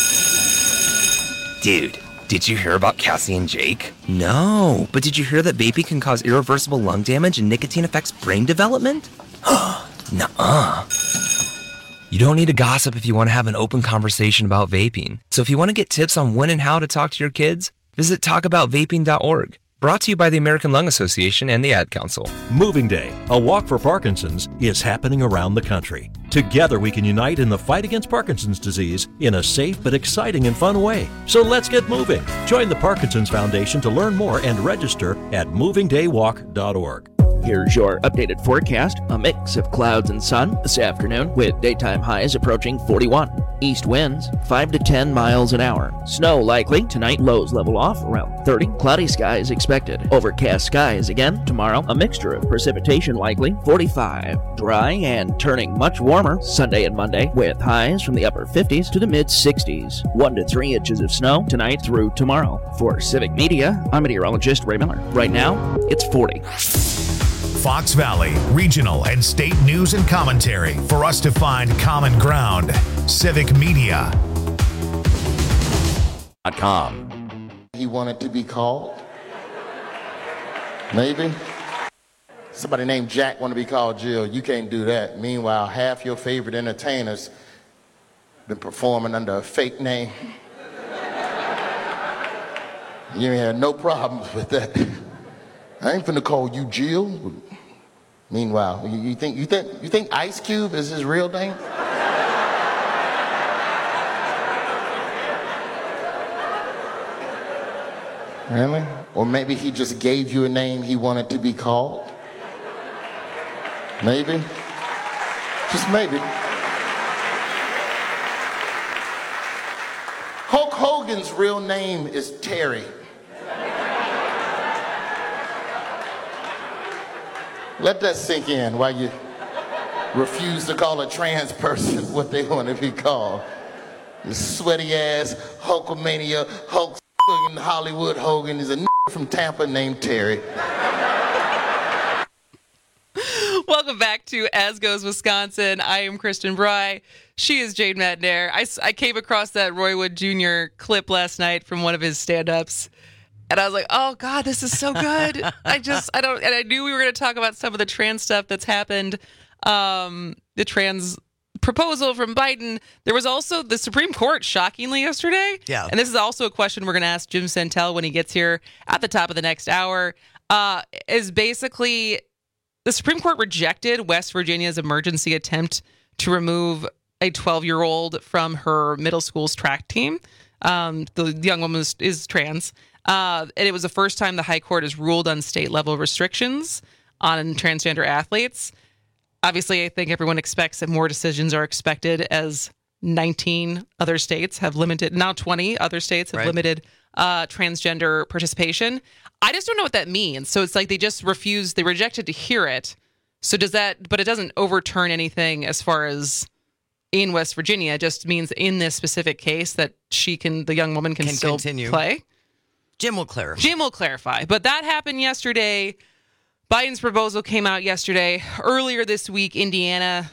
Dude, did you hear about Cassie and Jake? No, but did you hear that vaping can cause irreversible lung damage and nicotine affects brain development? Nuh-uh. You don't need to gossip if you want to have an open conversation about vaping. So if you want to get tips on when and how to talk to your kids, visit talk about vaping dot org. Brought to you by the American Lung Association and the Ad Council. Moving Day, a walk for Parkinson's, is happening around the country. Together we can unite in the fight against Parkinson's disease in a safe but exciting and fun way. So let's get moving. Join the Parkinson's Foundation to learn more and register at moving day walk dot org. Here's your updated forecast. A mix of clouds and sun this afternoon with daytime highs approaching forty-one. East winds five to ten miles an hour. Snow likely. Tonight lows level off around thirty. Cloudy skies expected. Overcast skies again tomorrow. A mixture of precipitation likely. forty-five. Dry and turning much warmer Sunday and Monday with highs from the upper fifties to the mid sixties. One to three inches of snow tonight through tomorrow. For Civic Media, I'm meteorologist Ray Miller. Right now, it's forty. Fox Valley, regional and state news and commentary for us to find common ground. Civic Media dot com. He wanted to be called. Maybe. Somebody named Jack want to be called Jill. You can't do that. Meanwhile, half your favorite entertainers been performing under a fake name. You ain't had no problems with that. I ain't finna call you Jill. Meanwhile, you, you think you think you think Ice Cube is his real name? Really? Or maybe he just gave you a name he wanted to be called? Maybe? Just maybe. Hulk Hogan's real name is Terry. Let that sink in while you refuse to call a trans person what they want to be called. This sweaty ass Hulkamania, Hulk Hollywood Hogan is a n- from Tampa named Terry. Welcome back to As Goes Wisconsin. I am Kristen Bry. She is Jade Madnair. I, I came across that Roy Wood Junior clip last night from one of his stand-ups. And I was like, oh, God, this is so good. I just, I don't, and I knew we were going to talk about some of the trans stuff that's happened. Um, the trans proposal from Biden. There was also the Supreme Court, shockingly, yesterday. Yeah. And this is also a question we're going to ask Jim Santel when he gets here at the top of the next hour. Uh, is basically the Supreme Court rejected West Virginia's emergency attempt to remove a twelve-year-old from her middle school's track team. Um, the young woman is, is trans. Uh, and it was the first time the high court has ruled on state-level restrictions on transgender athletes. Obviously, I think everyone expects that more decisions are expected as nineteen other states have limited, now twenty other states have Right. limited uh, transgender participation. I just don't know what that means. So it's like they just refused, they rejected to hear it. So does that, but it doesn't overturn anything as far as in West Virginia. It just means in this specific case that she can, the young woman can, Can still continue. play. Jim will clarify. Jim will clarify. But that happened yesterday. Biden's proposal came out yesterday. Earlier this week, Indiana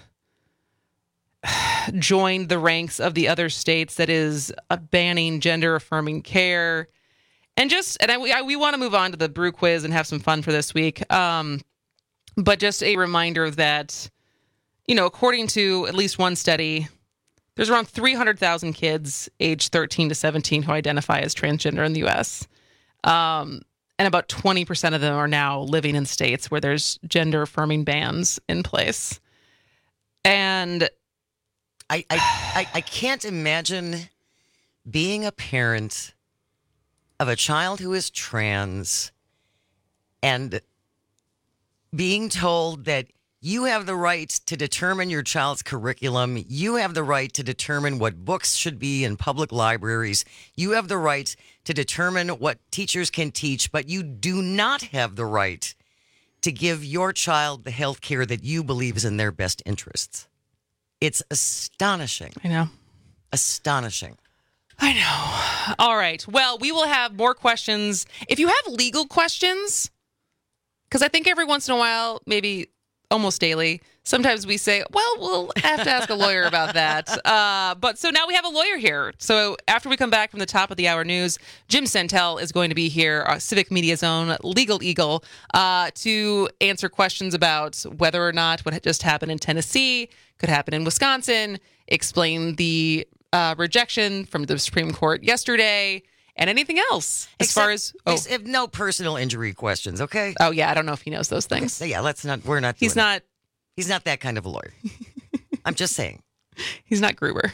joined the ranks of the other states that is uh, banning gender-affirming care. And just, and I, we, I, we want to move on to the brew quiz and have some fun for this week. Um, but just a reminder that, you know, according to at least one study, there's around three hundred thousand kids aged thirteen to seventeen who identify as transgender in the U S Um, and about twenty percent of them are now living in states where there's gender-affirming bans in place. And I, I, I, I can't imagine being a parent of a child who is trans and being told that you have the right to determine your child's curriculum. You have the right to determine what books should be in public libraries. You have the right to determine what teachers can teach, but you do not have the right to give your child the health care that you believe is in their best interests. It's astonishing. I know. Astonishing. I know. All right. Well, we will have more questions. If you have legal questions, because I think every once in a while, maybe almost daily, sometimes we say, well, we'll have to ask a lawyer about that. Uh, but so now we have a lawyer here. So after we come back from the top of the hour news, Jim Santel is going to be here, our Civic Media's own legal eagle, uh, to answer questions about whether or not what just happened in Tennessee could happen in Wisconsin, explain the uh, rejection from the Supreme Court yesterday, and anything else as Except, far as oh. ex- if no personal injury questions, okay? Oh yeah, I don't know if he knows those things. Okay, yeah, let's not. We're not. He's doing not. It. He's not that kind of a lawyer. I'm just saying. He's not Gruber.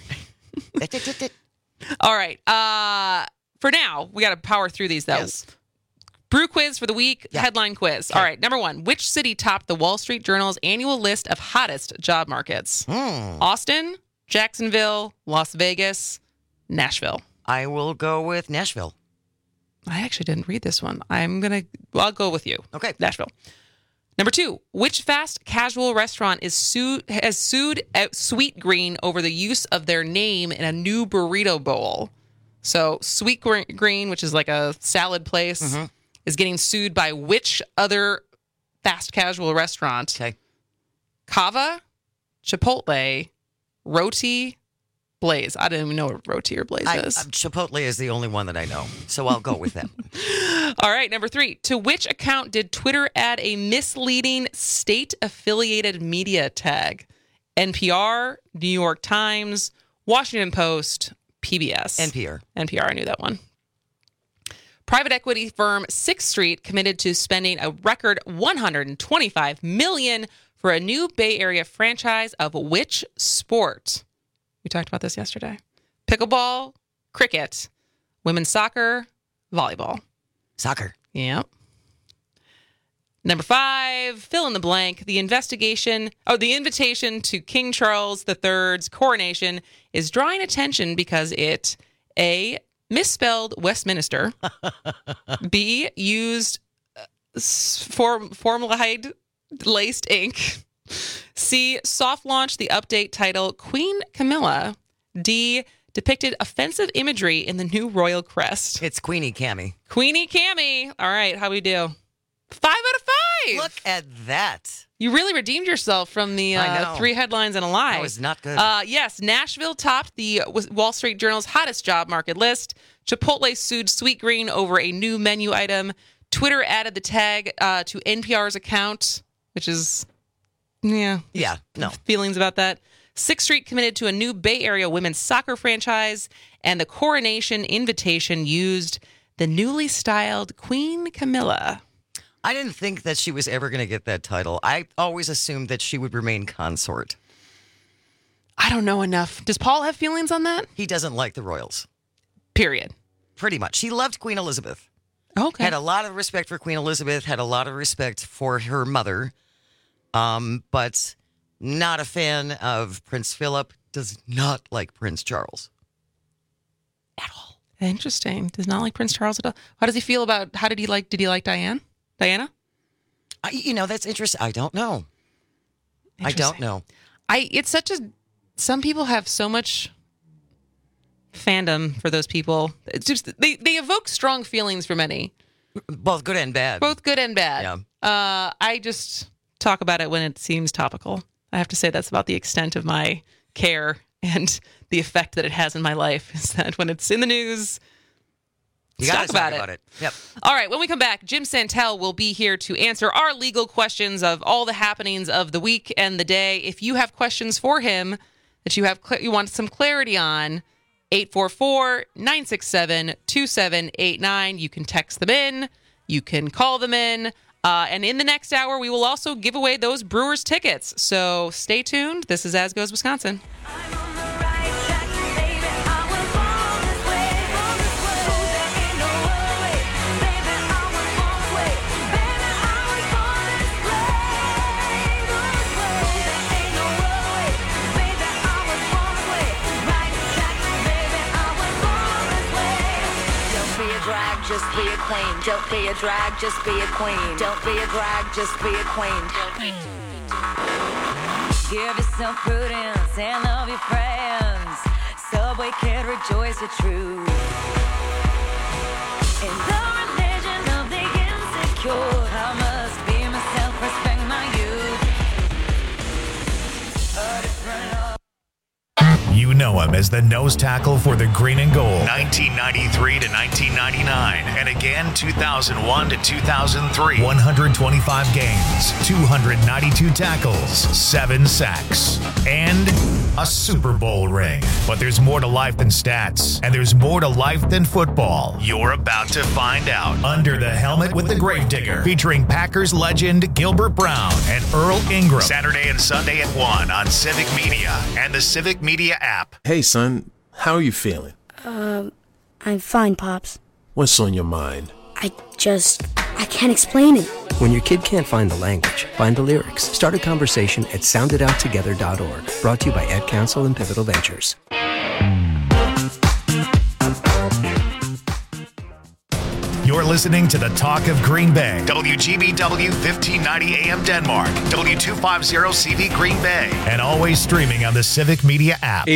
All right. Uh, for now, we got to power through these though. Yes. Brew quiz for the week. Yeah. Headline quiz. Okay. All right. Number one. Which city topped the Wall Street Journal's annual list of hottest job markets? Hmm. Austin, Jacksonville, Las Vegas, Nashville. I will go with Nashville. I actually didn't read this one. I'm going to, well, I'll go with you. Okay. Nashville. Number two, which fast casual restaurant is sued, has sued Sweet Green over the use of their name in a new burrito bowl? So Sweet Green, which is like a salad place, mm-hmm. is getting sued by which other fast casual restaurant? Okay. Cava, Chipotle, Roti, Blaze. I don't even know what Roti or Blaze I, is. uh, Chipotle is the only one that I know, so I'll go with that. All right, number three. To which account did Twitter add a misleading state-affiliated media tag? N P R, New York Times, Washington Post, P B S. N P R. N P R, I knew that one. Private equity firm Sixth Street committed to spending a record one hundred twenty-five million dollars for a new Bay Area franchise of which sport? We talked about this yesterday. Pickleball, cricket, women's soccer, volleyball. Soccer. Yep. Number five, fill in the blank. The investigation, oh, the invitation to King Charles the Third's coronation is drawing attention because it, A, misspelled Westminster, B, used form, formaldehyde laced ink, C, soft launched the update title Queen Camilla, D, depicted offensive imagery in the new royal crest. It's Queenie Cammy. Queenie Cammy. All right, how we do? Five out of five. Look at that. You really redeemed yourself from the uh, three headlines and a lie. That was not good. Uh, yes, Nashville topped the Wall Street Journal's hottest job market list. Chipotle sued Sweet Green over a new menu item. Twitter added the tag uh, to N P R's account, which is, yeah. Yeah, no. Feelings about that. Sixth Street committed to a new Bay Area women's soccer franchise, and the coronation invitation used the newly styled Queen Camilla. I didn't think that she was ever going to get that title. I always assumed that she would remain consort. I don't know enough. Does Paul have feelings on that? He doesn't like the royals. Period. Pretty much. He loved Queen Elizabeth. Okay. Had a lot of respect for Queen Elizabeth, had a lot of respect for her mother, um, but not a fan of Prince Philip, does not like Prince Charles. At all. Interesting. Does not like Prince Charles at all. How does he feel about, how did he like, did he like Diane? Diana? I, you know, that's interesting. I don't know. I don't know. I, it's such a, some people have so much fandom for those people. It's just, they, they evoke strong feelings for many. Both good and bad. Both good and bad. Yeah. Uh, I just talk about it when it seems topical. I have to say that's about the extent of my care and the effect that it has in my life, is that when it's in the news, you let's gotta talk about, talk about it. it. Yep. All right, when we come back, Jim Santel will be here to answer our legal questions of all the happenings of the week and the day. If you have questions for him that you have cl- you want some clarity on, eight four four, nine six seven, two seven eight nine. You can text them in. You can call them in. Uh, and in the next hour, we will also give away those Brewers tickets. So stay tuned. This is As Goes Wisconsin. Just be a queen. Don't be a drag, just be a queen. Don't be a drag, just be a queen. Give yourself prudence and love your friends. Subway kid, rejoice the truth. In the religion of the insecure, I must be myself, respect my youth. A different love. U You know him as the nose tackle for the Green and Gold. nineteen ninety-three to nineteen ninety-nine, and again two thousand one to two thousand three. one hundred twenty-five games, two hundred ninety-two tackles, seven sacks, and a Super Bowl ring. But there's more to life than stats, and there's more to life than football. You're about to find out. Under the Helmet with the Gravedigger, featuring Packers legend Gilbert Brown and Earl Ingram. Saturday and Sunday at one on Civic Media and the Civic Media app. Hey, son, how are you feeling? Um, I'm fine, Pops. What's on your mind? I just, I can't explain it. When your kid can't find the language, find the lyrics. Start a conversation at sound it out together dot org. Brought to you by Ad Council and Pivotal Ventures. You're listening to the Talk of Green Bay. W G B W fifteen ninety A M Denmark. W two fifty C V Green Bay. And always streaming on the Civic Media app. A